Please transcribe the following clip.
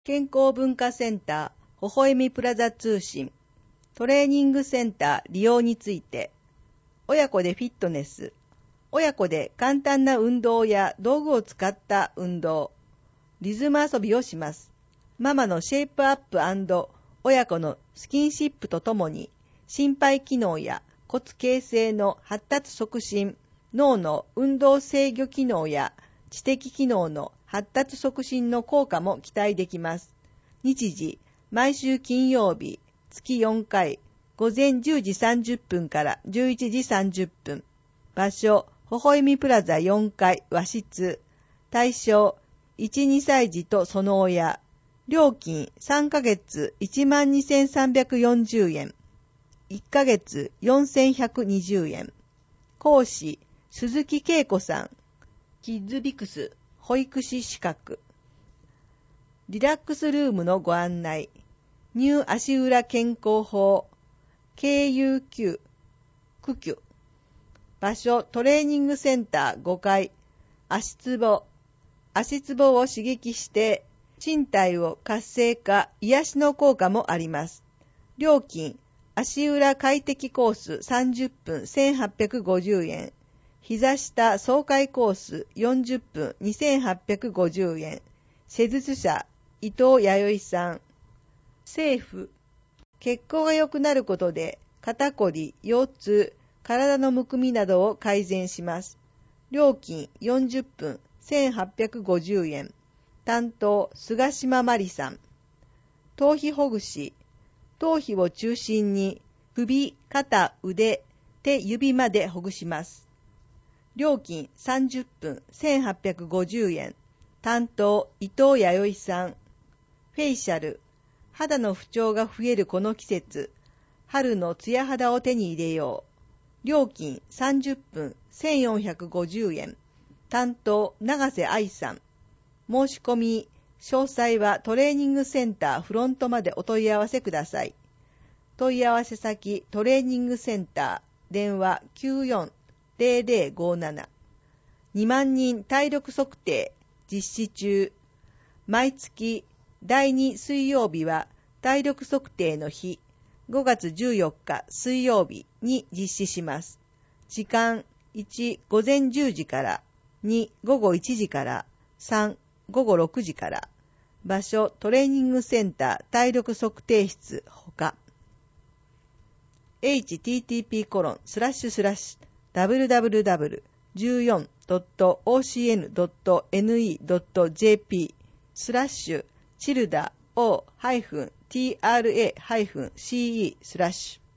健康文化センター、微笑みプラザ通信、トレーニングセンター利用について、親子でフィットネス、親子で簡単な運動や道具を使った運動、リズム遊びをします。ママのシェイプアップ&親子のスキンシップとともに、心肺機能や骨形成の発達促進、脳の運動制御機能や知的機能の発達促進の効果も期待できます。日時、毎週金曜日、月4回、午前10時30分から11時30分。場所、微笑みプラザ4階和室。対象、1、2歳児とその親。料金3ヶ月 12,340 円。1ヶ月4,120円。講師、鈴木恵子さん。キッズビクス保育士資格。リラックスルームのご案内。ニュー足裏健康法。KUQ。区区。場所、トレーニングセンター5階。足つぼ。足つぼを刺激して、身体を活性化、癒しの効果もあります。料金、足裏快適コース30分1850円。膝下爽快コース40分2850円。施術者、伊藤弥生さん。政府、血行が良くなることで、肩こり、腰痛、体のむくみなどを改善します。料金40分1850円。担当、菅島まりさん。頭皮ほぐし。頭皮を中心に首、肩、腕、手、指までほぐします。料金30分1850円。担当、伊藤弥生さん。フェイシャル。肌の不調が増えるこの季節。春のツヤ肌を手に入れよう。料金30分1450円。担当、永瀬愛さん。申し込み、詳細はトレーニングセンターフロントまでお問い合わせください。問い合わせ先、トレーニングセンター、電話94-0057。2万人体力測定、実施中。毎月、第2水曜日は体力測定の日、5月14日水曜日に実施します。時間、1、午前10時から、2、午後1時から、3、午後6時から。場所、トレーニングセンター体力測定室ほか。http://www.14.ocn.ne.jp/childa-o-tra-ce/